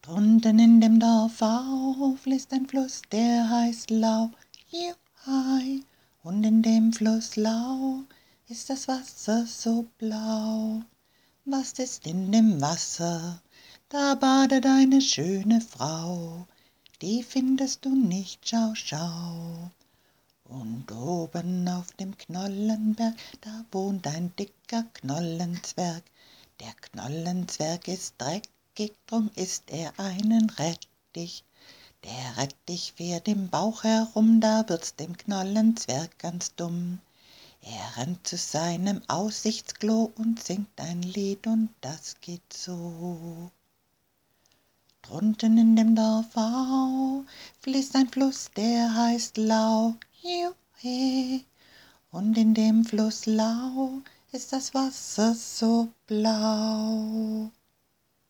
Drunten in dem Dorf Au fließt ein Fluss, der heißt Lau, Juhai. Und in dem Fluss Lau ist das Wasser so blau. Was ist in dem Wasser? Da badet eine schöne Frau, die findest du nicht, schau, schau. Und oben auf dem Knollensberg, da wohnt ein dicker Knollenzwerg. Der Knollenzwerg ist dreckig, drum isst er einen Rettich. Der Rettich fährt im Bauch herum, da wird's dem Knollenzwerg ganz dumm. Er rennt zu seinem Aussichtsklo und singt ein Lied und das geht so. Drunten in dem Dorf Au fließt ein Fluss, der heißt Lau, Juhe. Und in dem Fluss Lau ist das Wasser so blau.